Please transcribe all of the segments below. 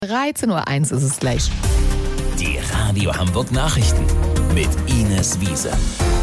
13:01 ist es gleich. Die Radio Hamburg Nachrichten mit Ines Wiese.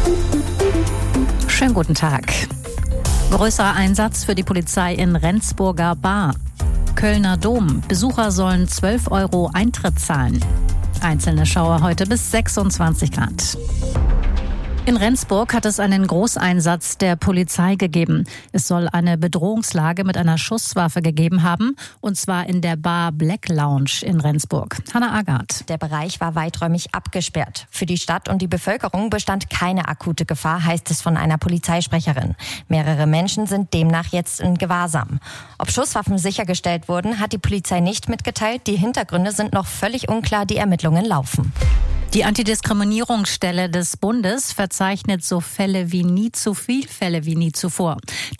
Schönen guten Tag. Größerer Einsatz für die Polizei in Rendsburger Bar. Kölner Dom. Besucher sollen 12 € Eintritt zahlen. Einzelne Schauer heute bis 26 Grad. In Rendsburg hat es einen Großeinsatz der Polizei gegeben. Es soll eine Bedrohungslage mit einer Schusswaffe gegeben haben, und zwar in der Bar Black Lounge in Rendsburg. Hannah Agard. Der Bereich war weiträumig abgesperrt. Für die Stadt und die Bevölkerung bestand keine akute Gefahr, heißt es von einer Polizeisprecherin. Mehrere Menschen sind demnach jetzt in Gewahrsam. Ob Schusswaffen sichergestellt wurden, hat die Polizei nicht mitgeteilt. Die Hintergründe sind noch völlig unklar, die Ermittlungen laufen. Die Antidiskriminierungsstelle des Bundes verzeichnet so Fälle wie nie zuvor.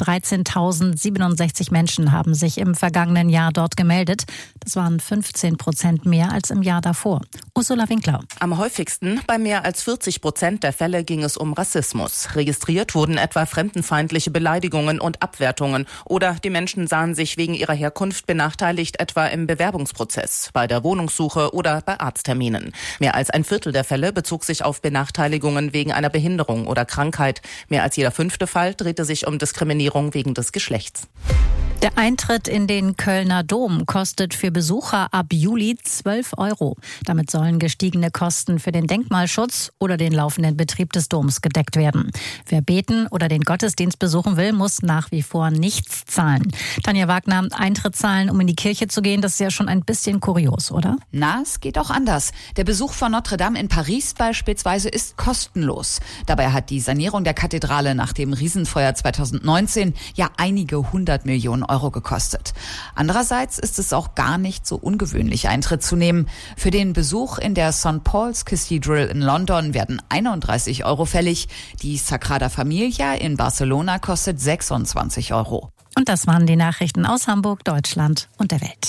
13.067 Menschen haben sich im vergangenen Jahr dort gemeldet. Das waren 15% mehr als im Jahr davor. Ursula Winkler. Am häufigsten, bei mehr als 40% der Fälle, ging es um Rassismus. Registriert wurden etwa fremdenfeindliche Beleidigungen und Abwertungen. Oder die Menschen sahen sich wegen ihrer Herkunft benachteiligt, etwa im Bewerbungsprozess, bei der Wohnungssuche oder bei Arztterminen. Mehr als ein Viertel der Fälle bezog sich auf Benachteiligungen wegen einer Behinderung oder Krankheit. Mehr als jeder 5. Fall drehte sich um Diskriminierung wegen des Geschlechts. Der Eintritt in den Kölner Dom kostet für Besucher ab Juli 12 €. Damit sollen gestiegene Kosten für den Denkmalschutz oder den laufenden Betrieb des Doms gedeckt werden. Wer beten oder den Gottesdienst besuchen will, muss nach wie vor nichts zahlen. Tanja Wagner, Eintritt zahlen, um in die Kirche zu gehen, das ist ja schon ein bisschen kurios, oder? Na, es geht auch anders. Der Besuch von Notre Dame in Paris beispielsweise ist kostenlos. Dabei hat die Sanierung der Kathedrale nach dem Riesenfeuer 2019 ja einige 100 Millionen € gekostet. Andererseits ist es auch gar nicht so ungewöhnlich, Eintritt zu nehmen. Für den Besuch in der St. Paul's Cathedral in London werden 31 € fällig. Die Sagrada Familia in Barcelona kostet 26 €. Und das waren die Nachrichten aus Hamburg, Deutschland und der Welt.